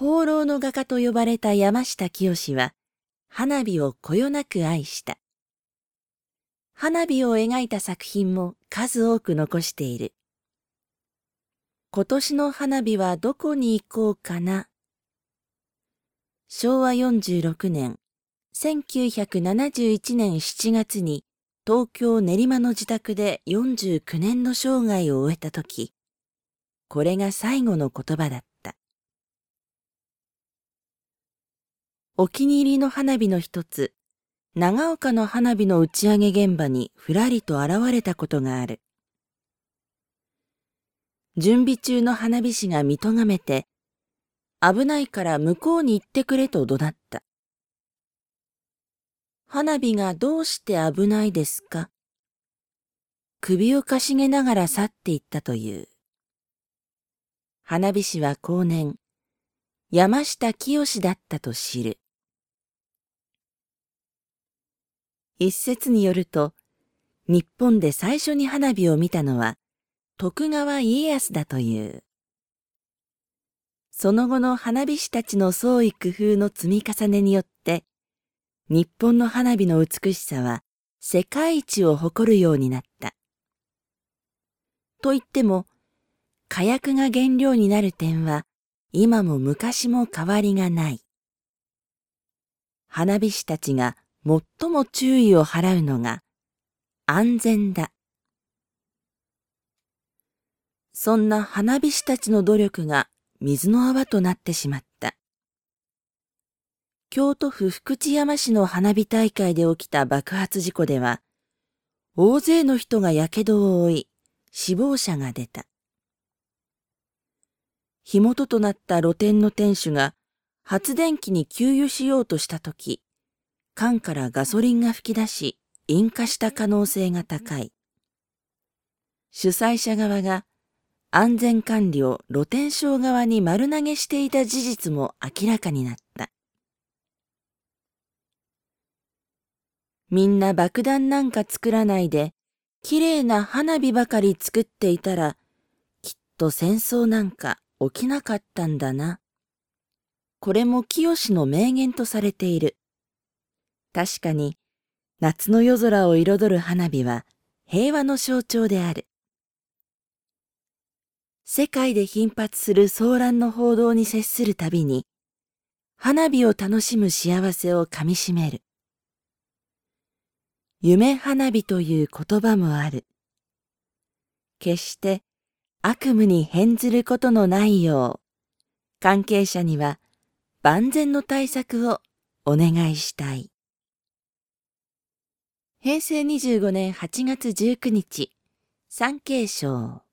放浪の画家と呼ばれた山下清は、花火をこよなく愛した。花火を描いた作品も数多く残している。今年の花火はどこに行こうかな。昭和46年、1971年7月に東京練馬の自宅で49年の生涯を終えたとき、これが最後の言葉だった。お気に入りの花火の一つ、長岡の花火の打ち上げ現場にふらりと現れたことがある。準備中の花火師が見とがめて、危ないから向こうに行ってくれと怒鳴った。花火がどうして危ないですか？首をかしげながら去っていったという。花火師は後年、山下清だったと知る。一説によると、日本で最初に花火を見たのは徳川家康だという。その後の花火師たちの創意工夫の積み重ねによって、日本の花火の美しさは世界一を誇るようになった。と言っても、火薬が原料になる点は今も昔も変わりがない。花火師たちが最も注意を払うのが安全だ。そんな花火師たちの努力が水の泡となってしまった。京都府福知山市の花火大会で起きた爆発事故では、大勢の人が火傷を負い、死亡者が出た。火元となった露店の店主が発電機に給油しようとしたとき、缶からガソリンが噴き出し、引火した可能性が高い。主催者側が安全管理を露天商側に丸投げしていた事実も明らかになった。みんな爆弾なんか作らないで、きれいな花火ばかり作っていたら、きっと戦争なんか起きなかったんだな。これも清の名言とされている。確かに、夏の夜空を彩る花火は平和の象徴である。世界で頻発する騒乱の報道に接するたびに、花火を楽しむ幸せをかみしめる。夢花火という言葉もある。決して悪夢に変ずることのないよう、関係者には万全の対策をお願いしたい。平成25年8月19日、産経省。